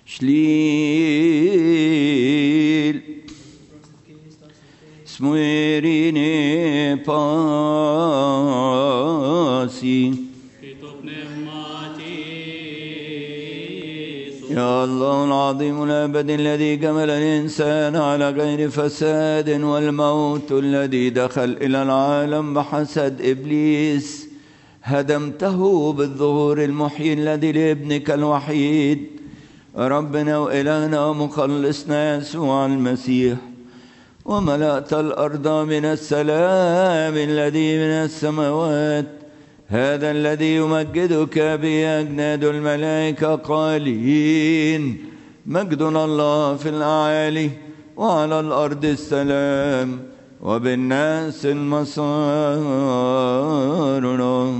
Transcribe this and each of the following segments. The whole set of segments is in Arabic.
Shlil Smuirine pasi يا الله العظيم الأبد الذي كمل الإنسان على غير فساد والموت الذي دخل إلى العالم بحسد إبليس هدمته بالظهور المحيي الذي لابنك الوحيد ربنا وإلهنا ومخلصنا يسوع المسيح وملأت الأرض من السلام الذي من السماوات هذا الذي يمجدك به أجناد الملائكة قائلين مجد الله في الأعالي وعلى الأرض السلام وبالناس المسار.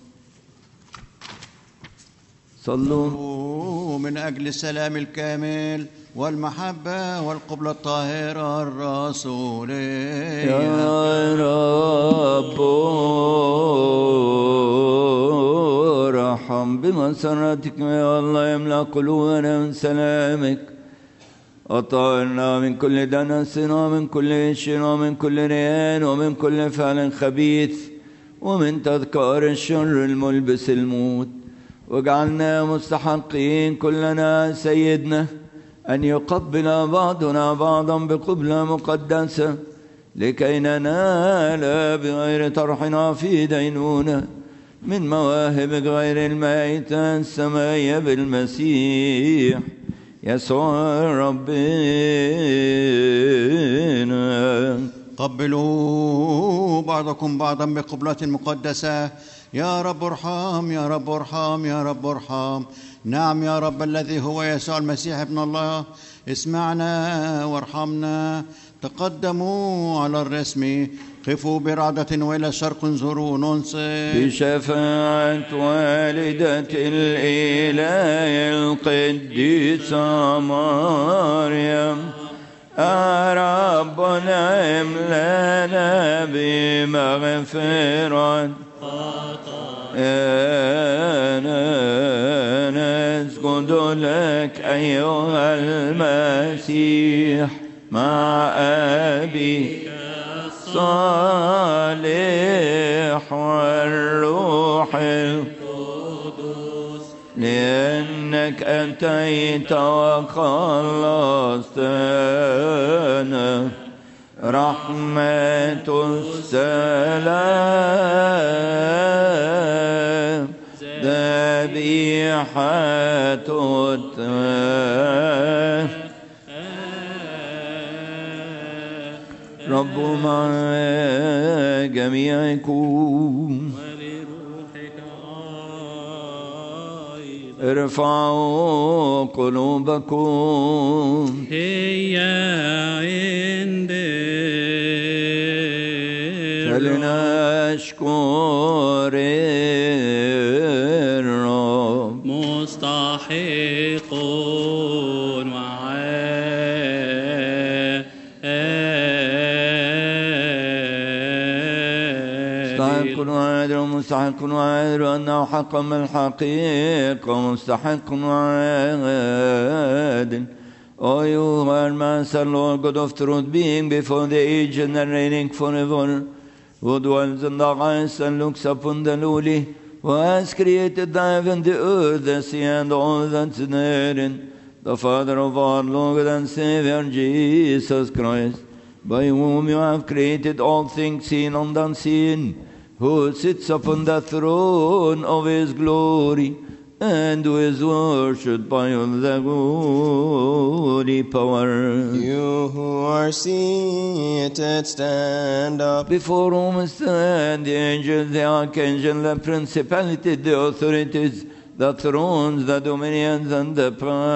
صلوا من أجل السلام الكامل والمحبة والقبلة الطاهرة الرسولية يا رب ارحم بمسرتك يا الله يملأ قلوبنا من سلامك أطهرنا من كل دنس ومن كل شر ومن كل ريان ومن كل فعل خبيث ومن تذكار الشر الملبس الموت واجعلنا مستحقين كلنا سيدنا أن يقبل بعضنا بعضا بقبلة مقدسة لكي ننال بغير طرحنا في دينونة من مواهب غير المائتة السماوية بالمسيح يسوع ربنا. قبلوا بعضكم بعضا بقبلة مقدسة. يا رب ارحم يا رب ارحم يا رب ارحم. نعم يا رب الذي هو يسوع المسيح ابن الله اسمعنا وارحمنا. تقدموا على الرسم قفوا برعدة وإلى الشرق انظروا ننصت بشفاعة والدة الإله القديسة مريم ربنا املأنا بمغفرة نسجد لك أيها المسيح مع أبيك الصالح والروح القدس لأنك أتيت وخلصتنا. رحمة السلام ذبيحة رب مع جميعكم ارفعوا قلوبكم هي عندي فلنشكر الرب مستحق مستحق وعادل أنه حق من الحقيقة مستحق وعادل. O you are Master, Lord God of truth, being before the age and reigning forever, who dwells in the heights and looks upon the lowly, who has created the heaven, the earth, the sea, and all that's therein, the Father of our Lord and Savior Jesus Christ, by whom you have created all things seen and unseen, who sits upon the throne of his glory, and who is worshipped by all the glory power. You who are seated, stand up. Before whom stand the angels, the archangels, the principalities, the authorities, the thrones, the dominions, and the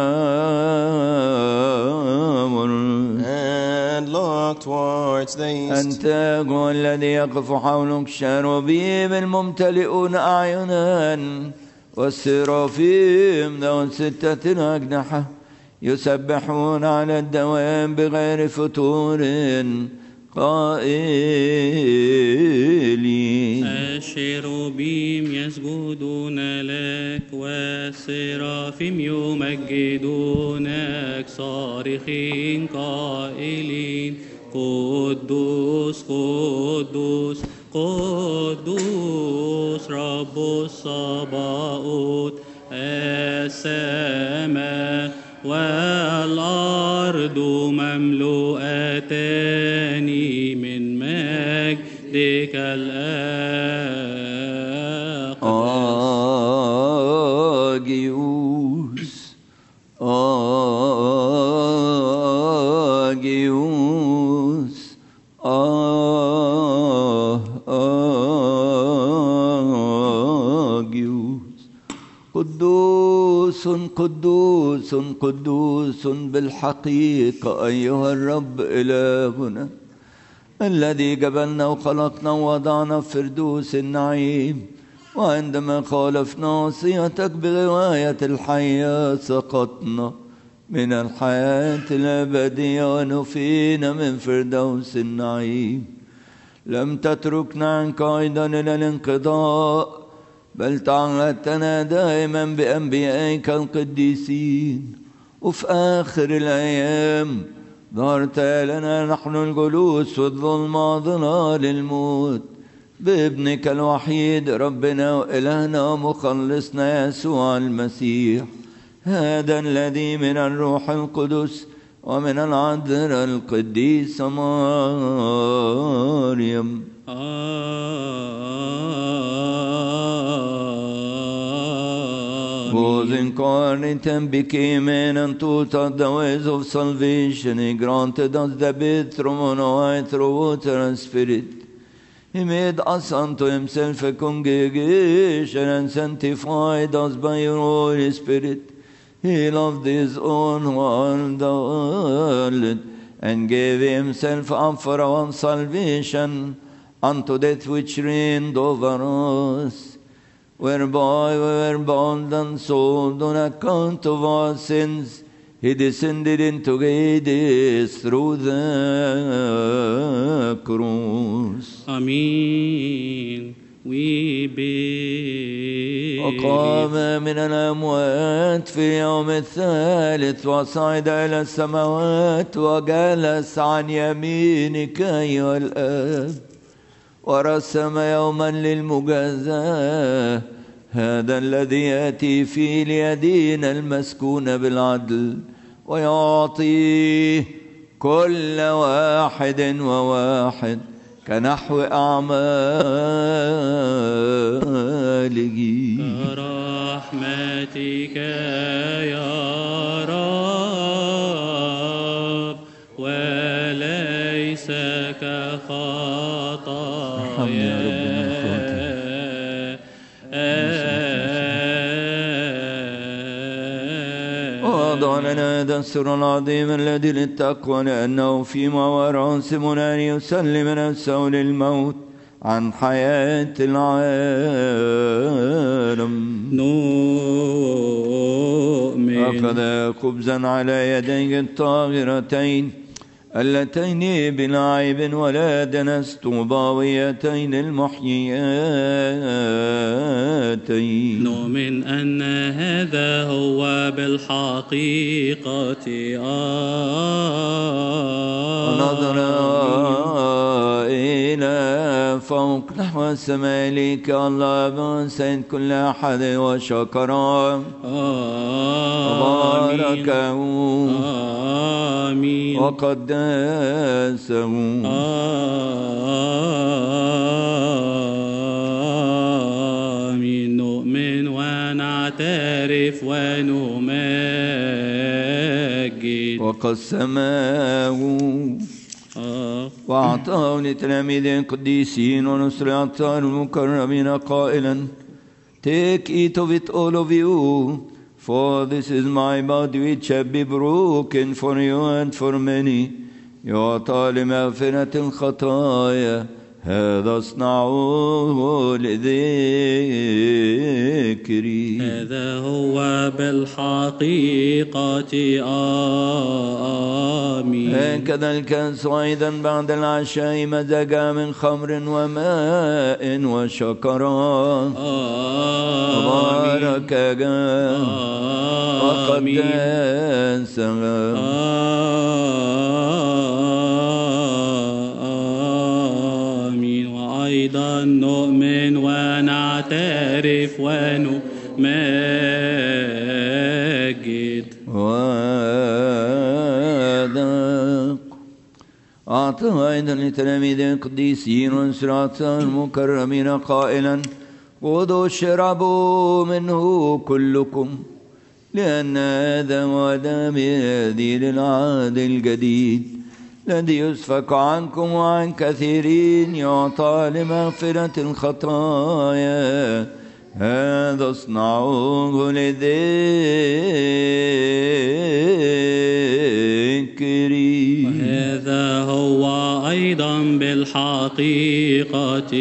power. And look towards the east. أنت هو الذي يقف حولك الشروبيم الممتلئون أعينا والسرافيم ذو 6 أجنحة يسبحون على الدوام بغير فتور قائلين والشيروبيم يسجدون لك والسرافيم يمجدونك صارخين قائلين قدوس قدوس قدوس رب الصباؤوت السماء والأرض مملوءتان من مجدك آجيوس آجيوس آجيوس قدوس قدوس قدوس بالحقيقة أيها الرب إلهنا الذي جبلنا وخلقنا ووضعنا في فردوس النعيم، وعندما خالفنا وصيتك بغواية الحياة سقطنا من الحياة الأبدية ونفينا من فردوس النعيم. لم تتركنا عنك أيضا إلى الانقضاء، بل تعهدتنا دائما بأنبيائك القديسين، وفي آخر الأيام ظهرت لنا نحن الجلوس في الظلمة ظلال الموت بابنك الوحيد ربنا وإلهنا ومخلصنا يسوع المسيح، هذا الذي من الروح القدس ومن العذراء القديسة مريم. Was incarnate and became man and taught us the ways of salvation. He granted us the baptism of light through water and spirit. He made us unto himself a congregation and sanctified us by your Holy Spirit. He loved his own who are in the world and gave himself up for our salvation unto death which reigned over us, whereby we were bound and sold on account of our sins. He descended into Hades through the cross. Amen. We believe. وقام من الأموات في اليوم الثالث وصعد إلى السماوات وجلس عن يمينك أيها الآب، ورسم يوما للمجازاة، هذا الذي يأتي فيه ليدين المسكون بالعدل ويعطيه كل واحد وواحد كنحو أعماله. برحمتك يا رب وليس كخطايا. وضع لنا هذا السر العظيم الذي للتقوى، لأنه فيما وراسمنا أن يسلم نفسه للموت عن حياة العالم. نؤمن. أخذ خبزا على يديه الطاهرتين اللتين بلا عيب ولا دنس طوباويتين المحييتين. نؤمن أن هذا هو بالحقيقة ونظر إلى فوق نحو السماء لك الله سيد كل أحد وشكره وباركه وقدسه. آمين. نؤمن ونعترف ونمجد. وقسمه وأعطاه لتلاميذه القديسين ونصر أعطاه المكرمين قائلا: Take, eat of it all of you, for this is my body which shall be broken for you and for many. يعطى لمغفرة الخطايا هذا اصنعوه لذكري. هذا هو بالحقيقة آمين. هكذا الكأس أيضا بعد العشاء مزجا من خمر وماء وشكرا. بارك وقدسها. آمين. وأيضا نؤمن ونعترف ونمجد. أعطى أيضا لتلاميذ القديسين وانسراط المكرمين قائلا خذوا اشربوا منه كلكم لأن هذا هو دمي الذي للعهد الجديد الذي يسفك عنكم وعن كثيرين يعطى لمغفرة الخطايا. هذا اصنعوه لذكري. وهذا هو أيضا بالحقيقة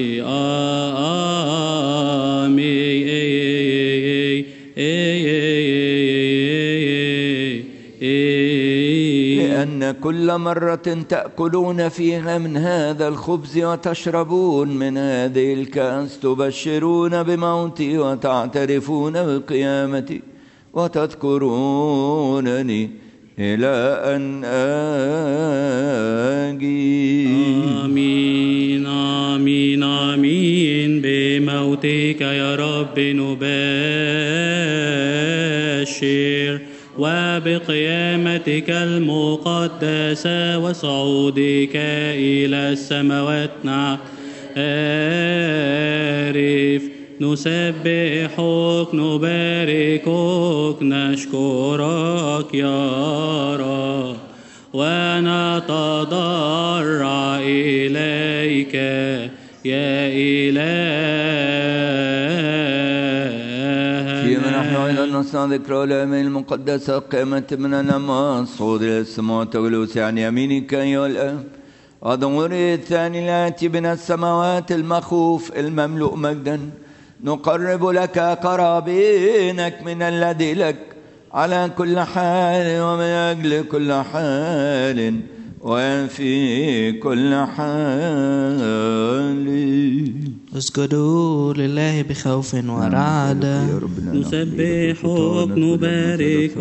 لأن كل مرة تأكلون فيها من هذا الخبز وتشربون من هذه الكأس تبشرون بموتي وتعترفون بقيامتي وتذكرونني إلى أن آجي. آمين آمين آمين. بموتك يا رب نبشر وبقيامتك المقدسة وصعودك إلى السماوات نعترف. نسبحك نباركك نشكرك يا رب ونتضرع إليك يا إلهنا. فيما نحن أيضا نصنع ذكرى الأيام المقدسة قيمة من النماذج صعود إلى السماوات والجلوس عن يمينك أيها الآب. وظهوره الثاني الآتي من السماوات المخوف المملوء مجدا نقرب لك قرابينك من الذي لك على كل حال ومن أجل كل حال وفي كل حال. اسجدوا لله بخوف ورعدة. نسبحك نباركك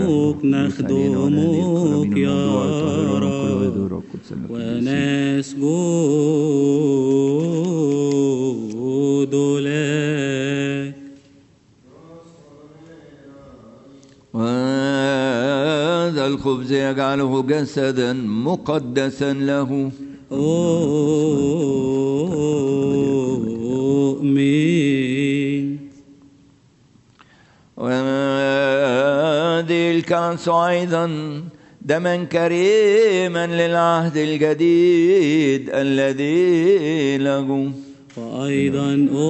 نخدمك يا رب ونسجد لك. وهذا الخبز يجعله جسدا مقدسا له. آمين. وهذه الكأس أيضا دما كريما للعهد الجديد الذي له. وأيضا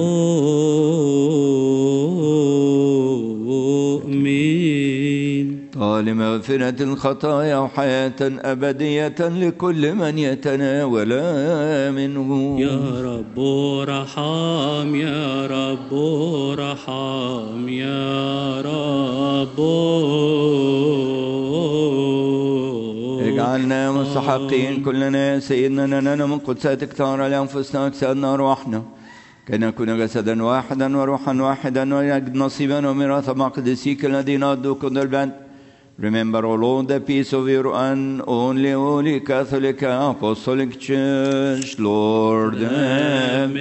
آمين. طال مغفرة الخطايا وحياة أبدية لكل من يتناول منه. يا رب ارحم يا رب ارحم يا رب اجعلنا مستحقين كلنا يا سيدنا لنا من قدساتك تعالى لأنفسنا أجسادنا أرواحنا كي نكون جسدا واحدا وروحا واحدا ويجد نصيبا وميراثا مع قدسيك الذين أدوك البند. Remember, O Lord, the peace of your only Holy Catholic Apostolic Church, Lord. Amen.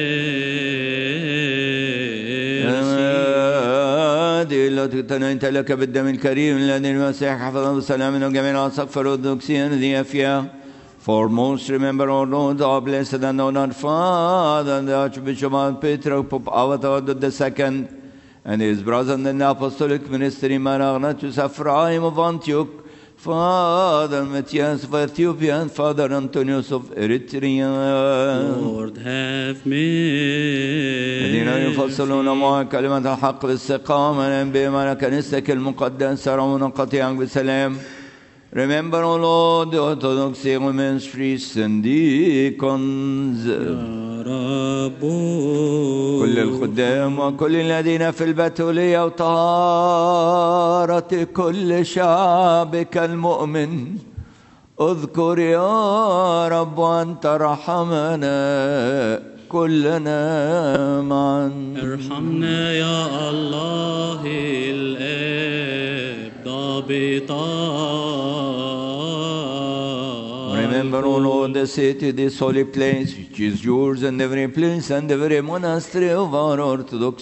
التي تنيت لك بالدم الكريم الذي المسيح حفظه بسلام وجميع أسقف الأرثوذكسيين ذي أفيا. Foremost, remember, O Lord, our blessed and honored Father, the Archbishop of Peter, Pope Avatar II, and his brother in the apostolic ministry, Maragnatus Ephraim of Antioch, Father Matthias of Ethiopia, and Father Antonius of Eritrea. Lord, have mercy. الذين يفصلون معك كلمة الحق باستقامة بما كنيستك المقدسة رعونا قطيعا بسلام. Remember, O Lord, the Orthodox women's priests and deacons, يا رب كل الخدام وكل الذين في البتولية وطهارة كل شعبك المؤمن. اذكر يا رب أن ترحمنا كلنا معا. ارحمنا يا الله الآب ضابطا. Remember, O Lord, the city, this holy place, which is yours, and every place and every monastery of our Orthodox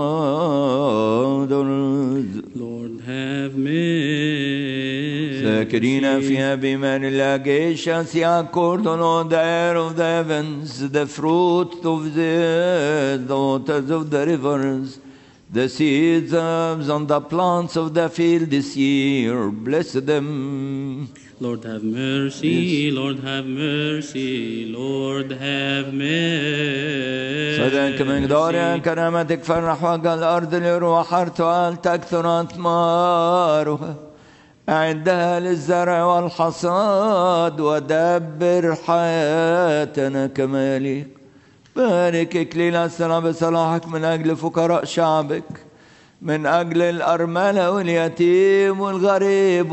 fathers. Lord, have mercy. ذاكرين فيها بإيمان الله gracious accord, O Lord, the air of the heavens, the fruit of the waters of the rivers, the seeds and the plants of the field this year. Bless them. Lord, have mercy. Lord, have mercy. Lord, have mercy. صدق مقدار كرامتك فرح وجه الأرض لروح أرتوال تكثر أثمارها. أعدها للزرع والحصاد ودبر حياتنا كما يليق. بارك إكليل السلام بصلاحك من أجل فقراء شعبك، من أجل الأرملة واليتيم والغريب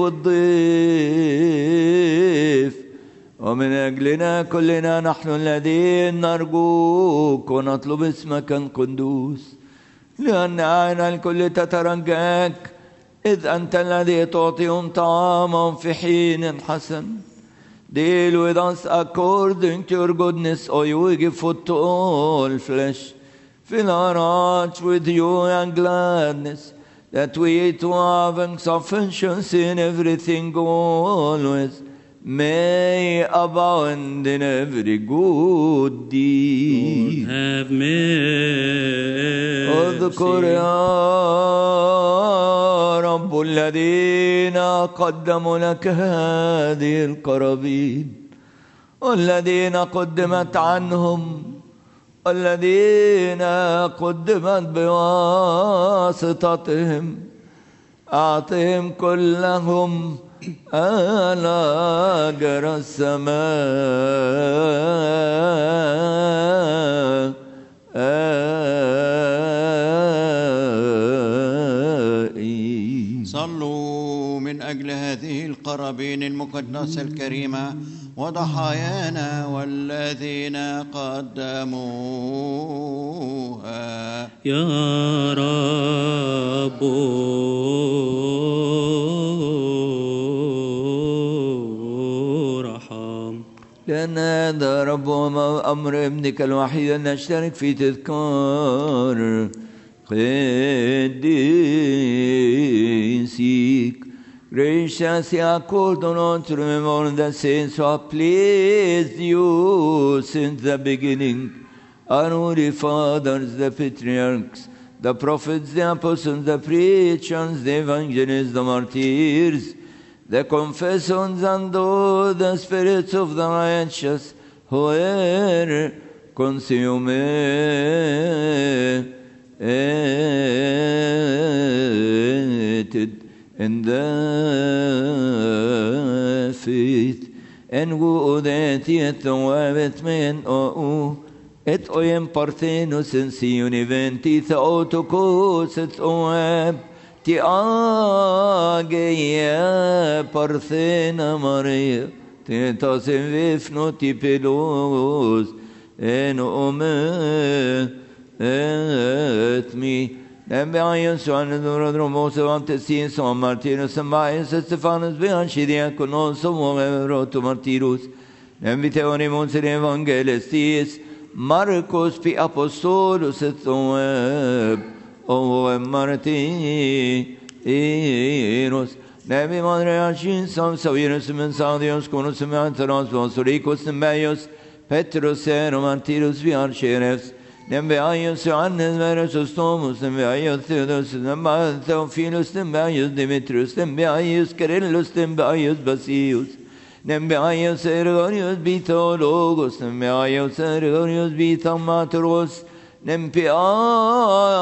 والضيف، ومن أجلنا كلنا نحن الذين نرجوك ونطلب اسمك القدوس، لأن أعين الكل تترجاك، إذ أنت الذي تعطيهم طعامهم في حين حسن. Deal with us according to your goodness, O you give food to all flesh. Fill our hearts with joy and gladness, that we to having sufficiency in everything always may abound in every good deed. Lord, have mercy. اذكر يا رب الذين قدموا لك هذه القرابين، والذين قدمت عنهم، الذين قدمت بواسطتهم. أعطهم كلهم أجر السماء. صلوا من أجل هذه القرابين المقدسة الكريمة وضحايانا والذين قدموها. يا رب ارحم. لأن هذا رب أمر ابنك الوحيد أن نشترك في تذكار قديسيك. Graciously accord on us to remember the saints who have pleased you since the beginning, our holy fathers, the patriarchs, the prophets, the apostles, the preachers, the evangelists, the martyrs, the confessors, and all the spirits of the righteous who were consummated in the faith, and who that yet with men et oem parthenos in sion eventi theotokos et oem ti ageia parthena Maria tetas in vifno ti pelos en ome et mi. Nembiaius and Rodromos of Antesius on Martinus and Bias Stephanus Bianchi diaconos of wrote to Martirus. Nembiteonimus Evangelistis Marcos P. Apostolus et Oeb O Martinus. Nebi Madreachin Sam Savirus Mensadios Conus Mantaros Vosuricus Nembius Petrus Ero Martirus Viarcherefs. Nembiaius Johannes Verus Thomas, Nembiaius Theodos, Nembiaius Theophilus, Nembiaius Demetrius, Nembiaius Carellus, Nembiaius Basius, Nembiaius Ergonius Bitologos, Nembiaius Ergonius Bitamateros,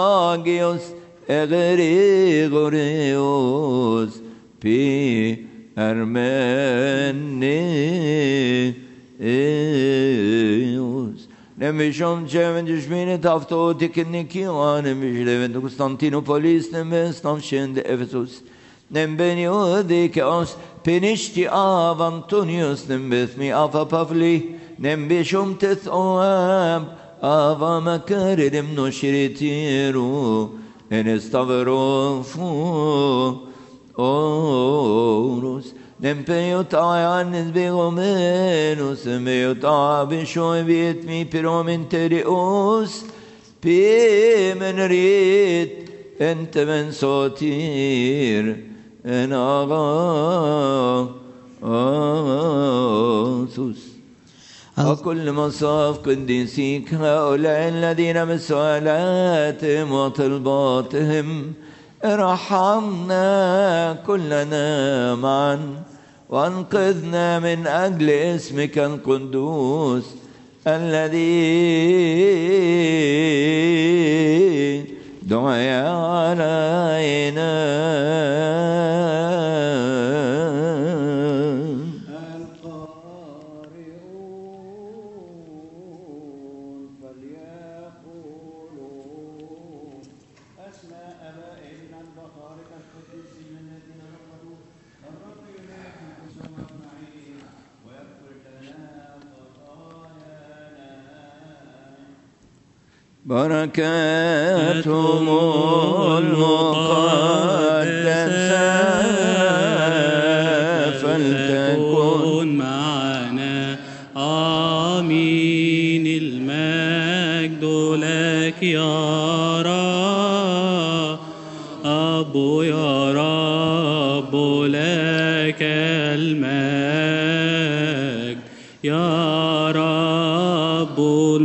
Nempiagius Egregoreos, Armenius. Nemishom Cheven Jishmini Tafto Tikiniki, Nemish Constantinopolis, Nemes Namshin de Ephesus, Nembenio de Chaos, Penishti Av Antonius, Nembethmi Ava Pavli, Nembishum Teth Oab, Ava Makaridim no Shiritiru, Enestavero Fu Orus. Nempeyota annes begomenus, meyota bishoy vitmi piromin terios, pimenrit entemen sotir en agasus. وكل مصاف قديسيك هؤلاء الذين من سؤالاتهم وطلباتهم ارحمنا كلنا معا وانقذنا من أجل اسمك القدوس الذي دعي علينا. بركاتهم المقدسة فلتكن معنا. آمين. المجد لك يا رب، يا رب لك المجد يا رب.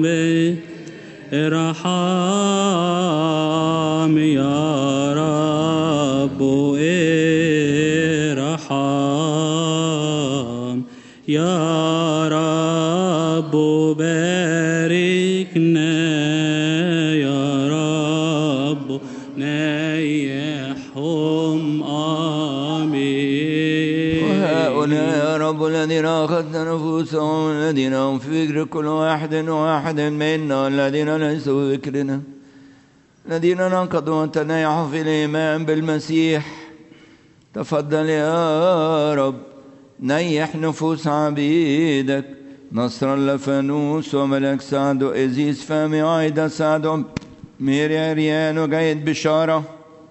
ارحم يا رب، ارحم يا رب. باركنا يا رب، نيحهم. آمين. وهؤلاء يا رب الذين أخذنا نفوسهم، الذين هم في فكر كل واحد منا، والذين ليسوا ذكرنا، الذين ننقضوا وتنيحوا في الإيمان بالمسيح. تفضل يا رب نيح نفوس عبيدك نصر لفانوس وملك سعد وإزيس فامي عايدة سعد ميري عريان وجيد بشارة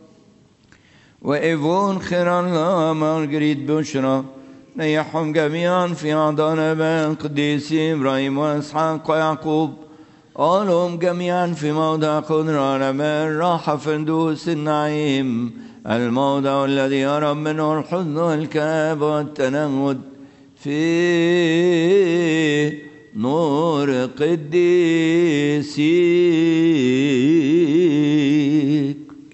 وإيفون خير الله مارجريت بشرى. نيحهم جميعا في أعضان آباء القديسين إبراهيم وإسحاق ويعقوب. قالهم جميعا في موضع قدر علماء الراحة فردوس النعيم، الموضع الذي يرى منه الحزن والكآبة والتنهد في نور قديسيك.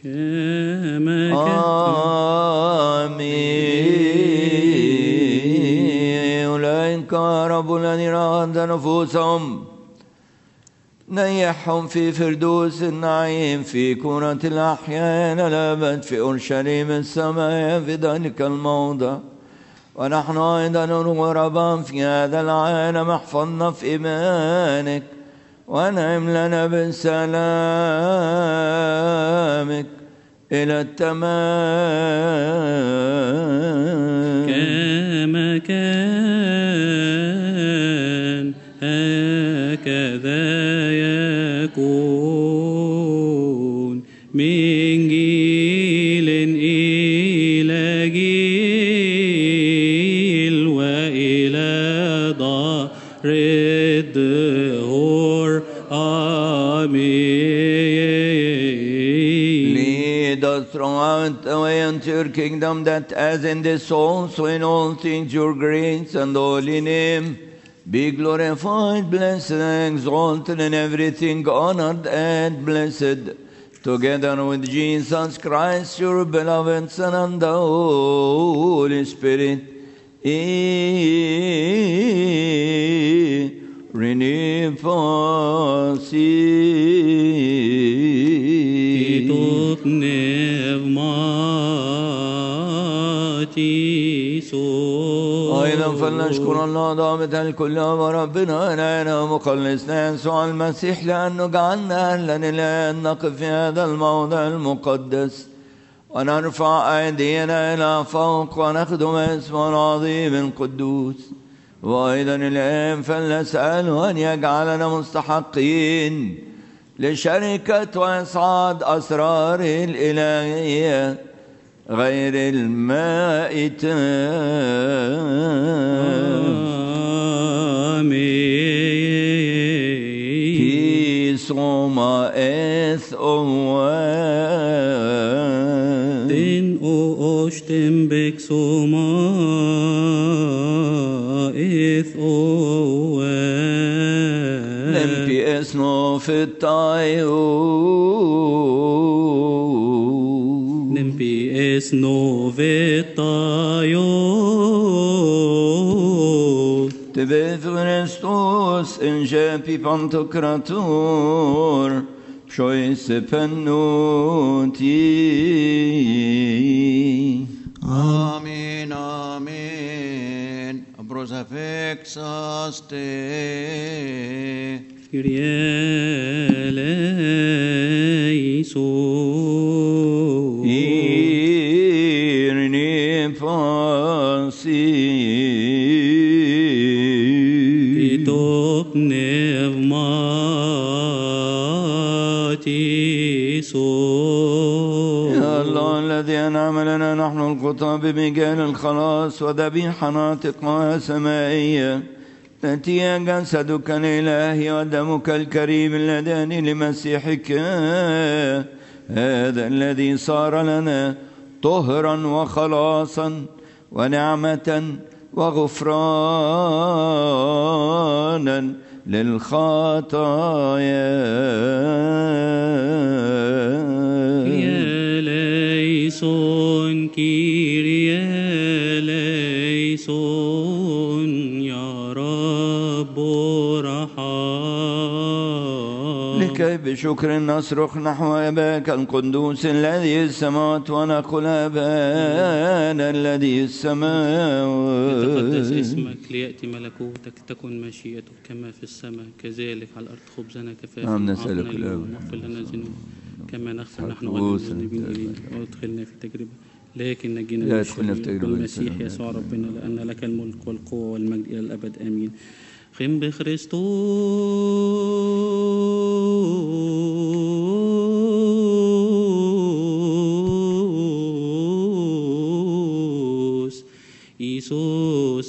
آمين. أولئك رب الذين أخذ نفوسهم نيحهم في فردوس النعيم في كرة الأحياء الأبد في أورشليم السماء في ذلك الموضع. ونحن أيضا غرباء في هذا العالم احفظنا في إيمانك وانعم لنا بسلامك إلى التمام. كما كان هكذا يكون من جيل إلى جيل وإلى دار الدهور. آمين. Lead us throughout the way unto your kingdom, that as in this soul, so in all things your grace and holy name be glorified, blessed, and exalted in everything, honored and blessed, together with Jesus Christ, your beloved Son, and the Holy Spirit. Itut nevma أيضا فلنشكر الله ضابط الكل وربنا إلهنا مخلصنا يسوع المسيح لأنه جعلنا أهلا إلى أن نقف في هذا الموضع المقدس ونرفع أيدينا إلى فوق ونخدم اسمه العظيم القدوس. وأيضا الآن فلنسأله أن يجعلنا مستحقين لشركة وإسعاد أسراره الإلهية غير المائتة. آمين. Qui soma eth owen. Den o oshtem bek soma eth owen. Lempi esno fitayo. Nempi esno vetayo. Tebe Christus in jepi pantokrator pshoise pennuti. Amen, amen. Prosafexas te. Kyrie eleison. Irni fansi. Kitop nevmatiso. يا الله الذي أنعم لنا نحن الخطاة بمجال الخلاص وذبيحة ناطقة سمائية التي هي جسدك الإلهي ودمك الكريم اللذان لمسيحك هذا الذي صار لنا طهرا وخلاصا ونعمة وغفرانا للخطايا. Eleison, Kyrie eleison, يا رب رحم. لكي بشكر نصرخ نحو أباك القدوس الذي السماوات ونقول أبانا الذي السماوات. يتقدس اسمك، ليأتي ملكوتك، تكن مشيئتك كما في السماء كذلك على الأرض. خبزنا كفافنا نعم نسألك اليوم، الآن واغفر لنا ذنوبنا كما نغفر نحن حقوس والمذنبين إلينا، وادخلنا في تجربة لكن نجينا لا من يدخلنا في الشرير. تجربة المسيح يسوع ربنا، لأن لك الملك والقوة والمجد إلى الأبد آمين. خم بخريستوس إيسوس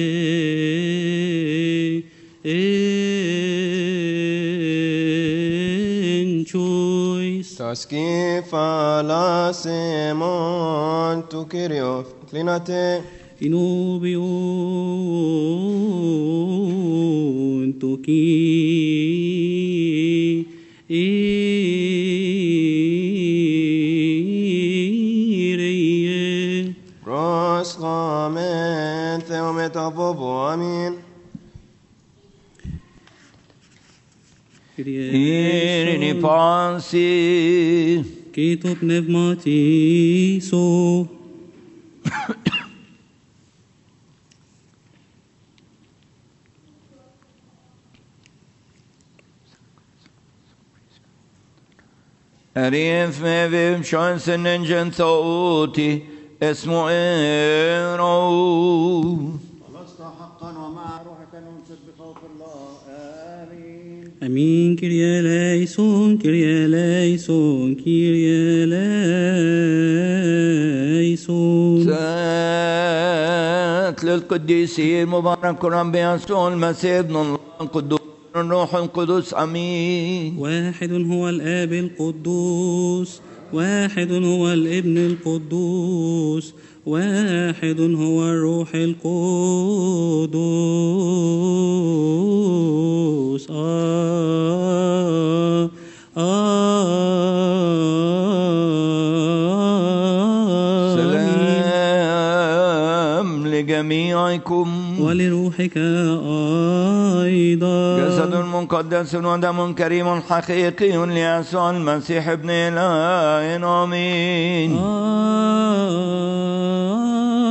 Taski falasemon tu Kyrios klinate. Inubion toki ireye. Proschamen theometapopo. Amen. Irini pansi. Kito pneumatiso. أريف مبيم شانس ننجن ثوتي اسمه إيرو. خلصت حقا ومع روحك ننصت بخوف الله. آمين. Amin. Kyrie eleison, Kyrie eleison, Kyrie eleison. سات للقديسين مبارك ربي يسوع المسيح ابن الله القدوس الروح القدس. امين. واحد هو الآب القدوس، واحد هو الابن القدوس، واحد هو الروح القدوس. سلام لجميعكم ولروحك أيضا. جسد مقدس ودم كريم حقيقي ليسوع المسيح ابن إله. آمين.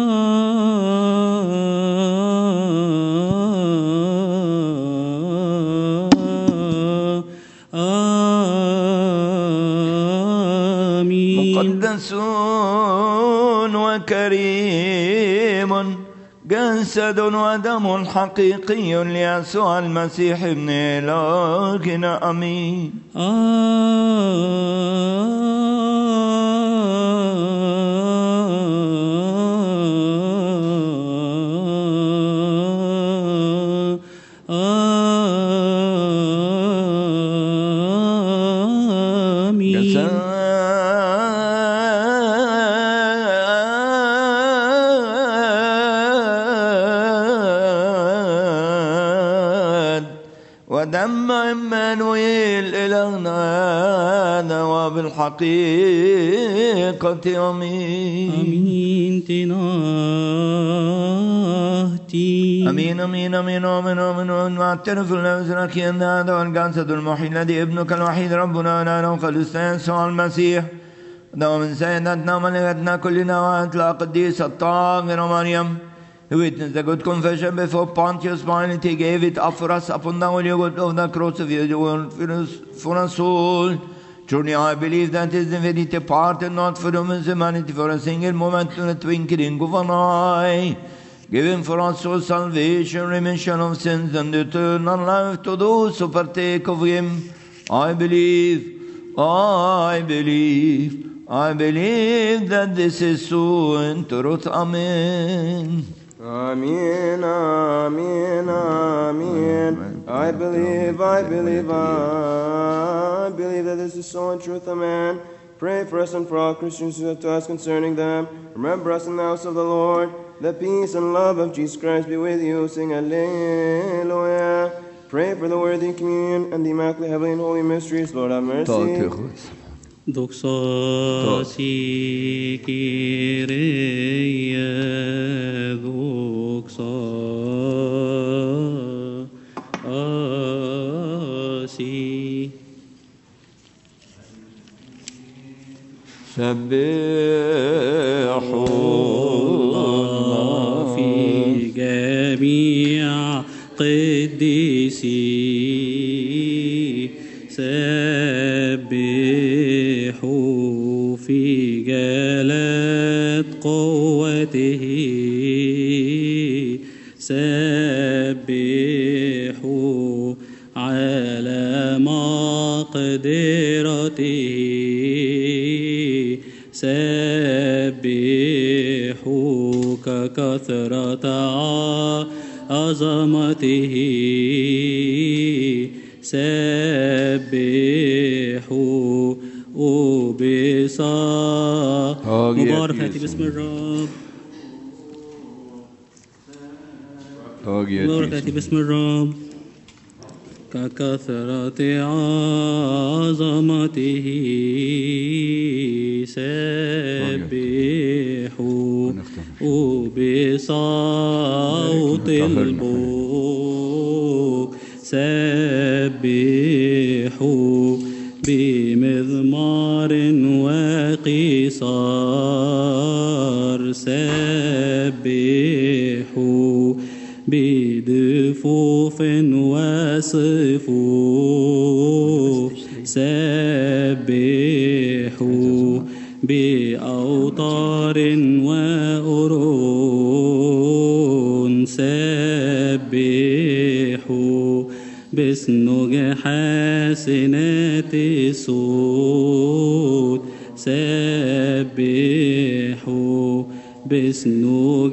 قدوس وكريم جسد ودم حقيقي ليسوع المسيح ابن إلهنا آمين. ودم عمانويل إلهنا وبالحقيقة آمين. آمين تناهتي. آمين آمين آمين آمين آمين. واعترف لنفسك أن هذا هو الجسد المحيي الذي ابنك الوحيد ربنا لنا وخلصنا يسوع المسيح ودعوا من سيدتنا ملكتنا كلنا وأتلا قديسة الطاهرة مريم. He witnessed the good confession before Pontius Pilate. He gave it up for us upon the holy wood of the cross of your world for us all. Truly I believe that his divinity parted not from his humanity for a single moment to the twinkling of an eye, giving for us all salvation, remission of sins, and eternal life to those who partake of him. I believe that this is so in truth. Amen. Amen, amen, amen. I believe that this is so in truth, amen. Pray for us and for all Christians who have to us concerning them. Remember us in the house of the Lord. The peace and love of Jesus Christ be with you. Sing Alleluia. Pray for the worthy communion and the immaculate heavenly and holy mysteries. Lord have mercy. Doxasi Kyrie, doxasi. سبحوا الله في جميع قديسي. سبحوا في جلال قوته. سبحوا على مقدرته. سبحوا ككثرة عظمته. سبحوا وبصا. مبارك يأتي باسم الرب. مبارك يأتي باسم الرب. ككثرة عظمته. سبحوا وبصوت البوق. سبحوا بمزمار وقصار. سبحوا بدفوف وصفوف. سبحوا بأوتار وأورون. سبحوا بسنج حسنات الصوت. سبحوا بسنج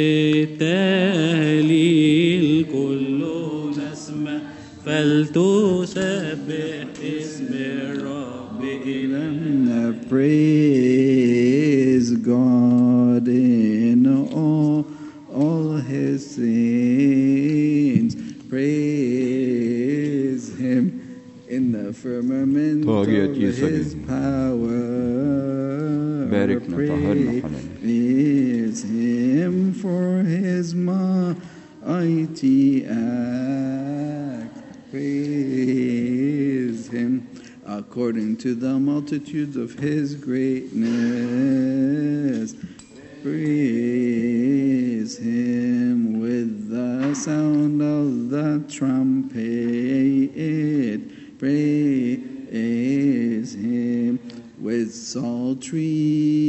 التهليل. كل نسمة فلتسبح اسم الرب إلهنا. Praise God in all his saints. Praise him in the firmament of his power. Praise him for his mighty act. Praise him according to the multitudes of his greatness. Praise him with the sound of the trumpet. Praise him with psaltery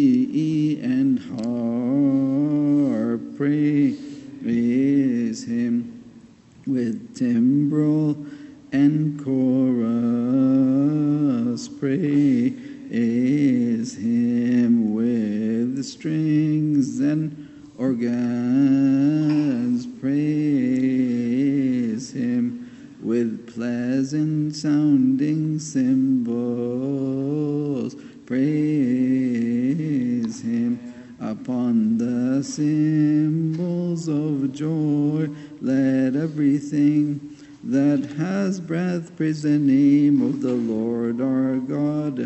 praise him with timbrel and chorus. Praise him with strings and organs. Praise him with pleasant sounding cymbals. Praise him upon the cymbals of joy. Let everything that has breath praise the name of the Lord our God.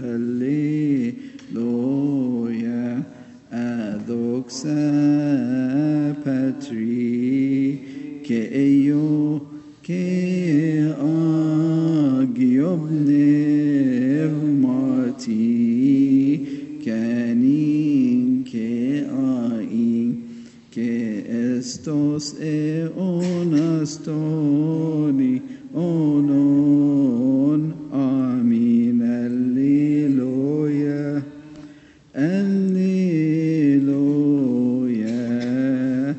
Alleluia. Adoxa patri ke eyo ke agiobnev mati kanin ke ain ke estos e onastoni onon. Amin. Alleluia. Alleluia.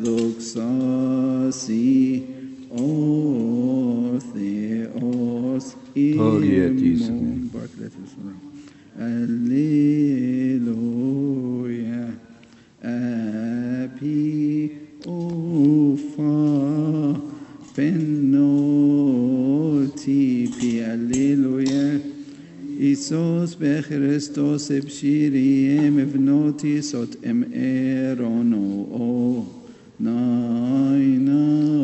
Doxasi o theos imum. Alleluia. Api ufa penotipi. Alleluia. Isos bechristos ebshiriem evnoti sot em erono o naina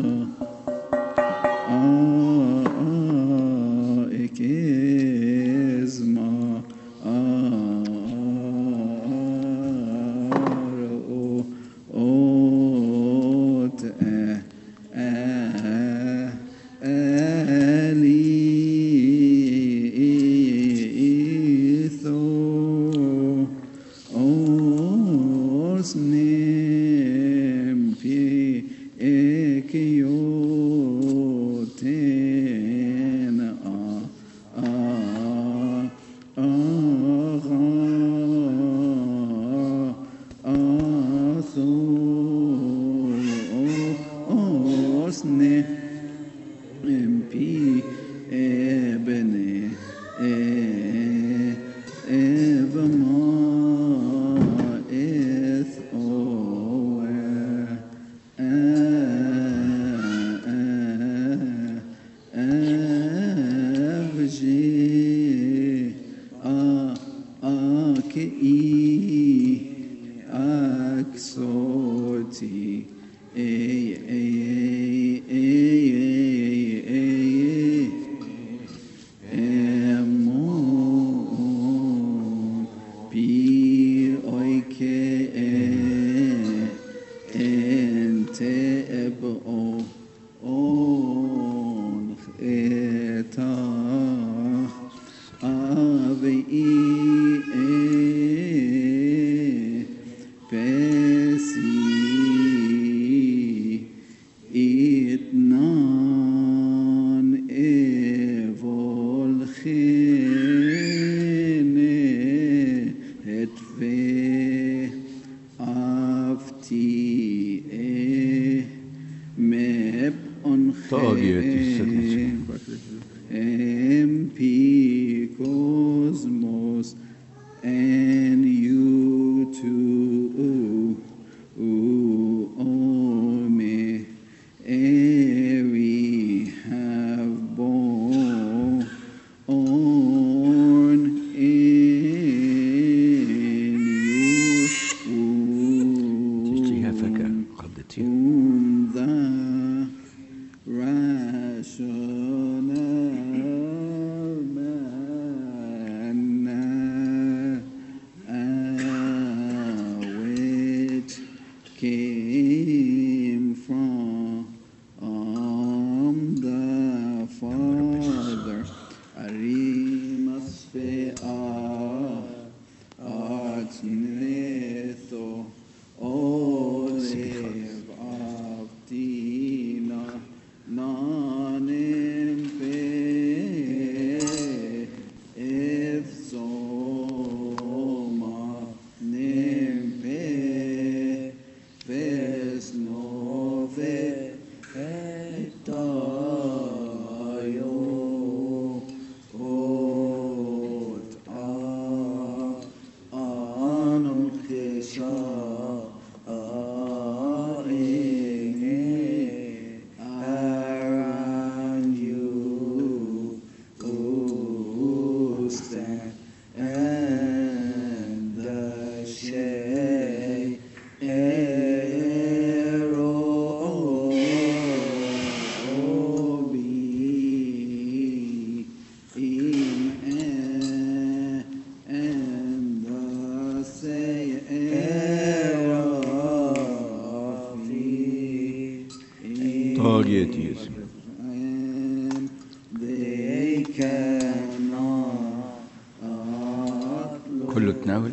ekizma ot كله تناول.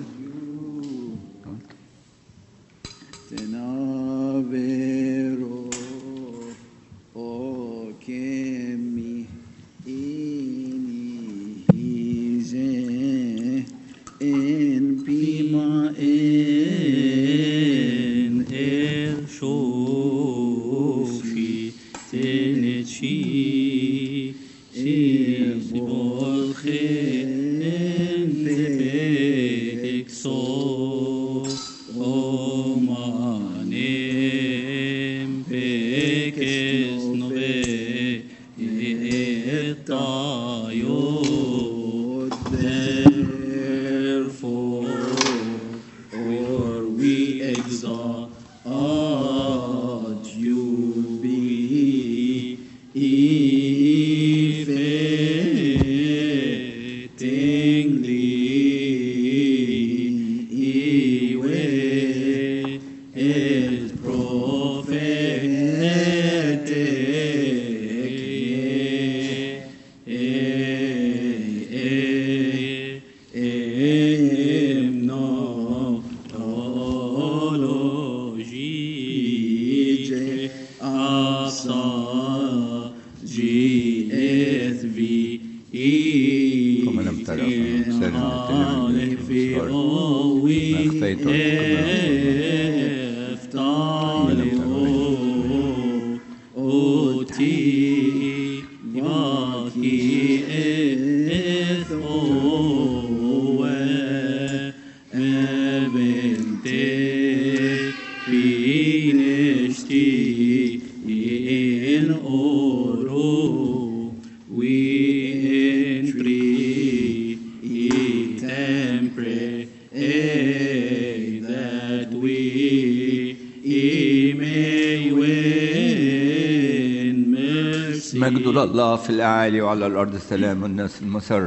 مجد الله في الأعالي وعلى الأرض السلام والناس المسر.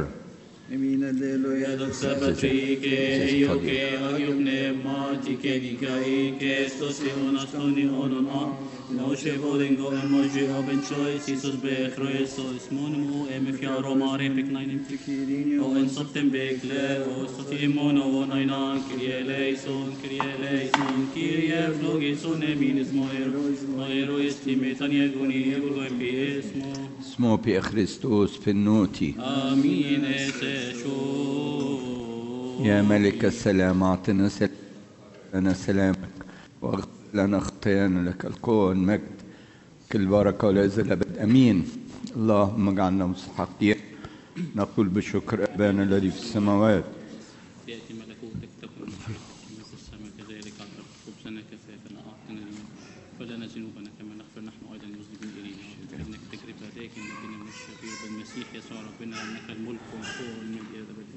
اسمه بي خريستوس في النوتي. آمين. يا ملك السلام أعطنا لنا سلامك واغفر لنا خطايانا، لك القوة والمجد كل بركة والعز الأبد. أمين. اللهم اجعلنا مستحقين نقول بشكر أبانا الذي في السماوات. يأتي ملكوتك، تكن مشيئتك في السماء كذلك على الأرض. خبزنا كفافنا أعطنا اليوم، ولا ذنوبنا كما نغفر نحن أيضا المذنبين إلينا، وإنك تجرب هداك نجينا من الشرير بالمسيح يسوع ربنا، إنك الملك والقوة والمجد إلى الأبد.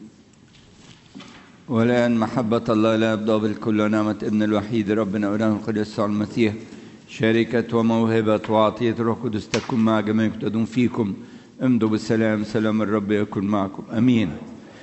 والآن محبة الله لا يبدأ بالكل ونعمة ابن الوحيد ربنا وإله القدس يسوع المسيح، شركة وموهبة وعطية الروح القدس تكون مع جميعكم تدوم فيكم. امضوا بالسلام، سلام الرب يكن معكم. أمين.